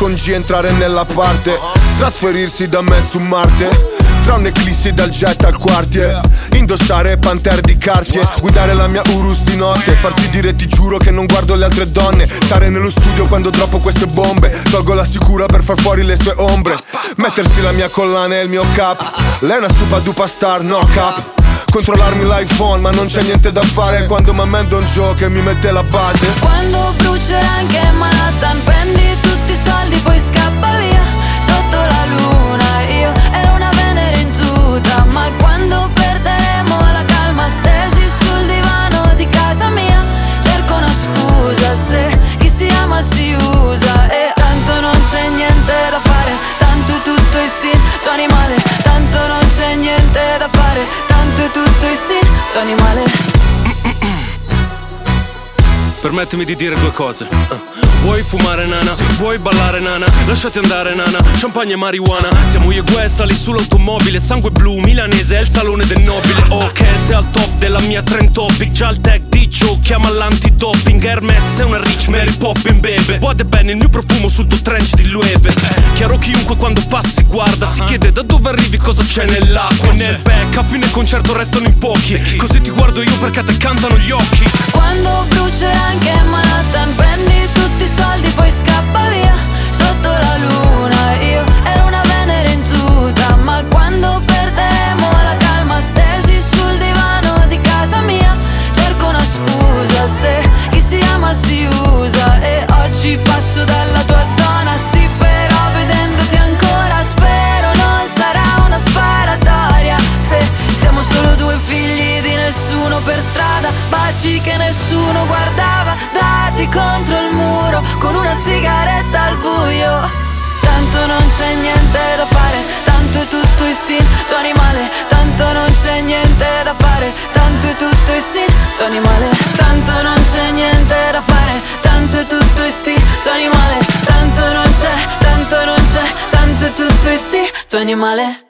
con G entrare nella parte, trasferirsi da me su Marte, tra un'eclissi dal jet al quartier, indossare Panther di Cartier, guidare la mia Urus di notte, farsi dire ti giuro che non guardo le altre donne, stare nello studio quando droppo queste bombe, tolgo la sicura per far fuori le sue ombre, mettersi la mia collana e il mio cap, lei è una super duper star, no cap, controllarmi l'iPhone ma non c'è niente da fare quando mi ammendo un gioco che mi mette la base. Quando brucerà anche Manhattan, prendi tutti i soldi poi scappa via, sotto la luna io ero una Venere in tuta, ma quando perderemo la calma stesi sul divano di casa mia, cerco una scusa se chi si ama si usa, e tanto non c'è niente da fare, tanto è tutto istinto animale, tanto non c'è niente da fare, tanto è tutto istinto animale. Permettimi di dire due cose. Vuoi fumare nana? Vuoi ballare nana? Lasciati andare nana, champagne e marijuana. Siamo io e Gue, sali sull'automobile, sangue blu, milanese, è il salone del nobile. Ok, sei al top della mia trend topic, già il tech dicio, chiama l'antidoping. Hermes, sei una rich Mary Poppin' bebe. Boade bene il mio profumo sul tuo trench di Loewe. Chiaro chiunque quando passi guarda, si chiede da dove arrivi, cosa c'è nell'acqua. Nel back, a fine concerto restano in pochi, così ti guardo io perché te cantano gli occhi. Quando brucerà anche Manhattan, prendi tutti i soldi poi scappa via, sotto la luna io ero una Venere in tuta, ma quando perderemo la calma stesi sul divano di casa mia, cerco una scusa se chi si ama si usa, e oggi passo dalla tua zona, sì però vedendoti ancora spero non sarà una sparatoria, se siamo solo due figli di nessuno per strada, baci che nessuno guardava, dati contro il muro con una sigaretta al buio. Tanto non c'è niente da fare, tanto è tutto istinto animale, tanto non c'è niente da fare, tanto è tutto istinto animale, tanto non c'è niente da fare, tanto è tutto istinto animale, tanto non c'è, tanto non c'è, tanto è tutto istinto animale.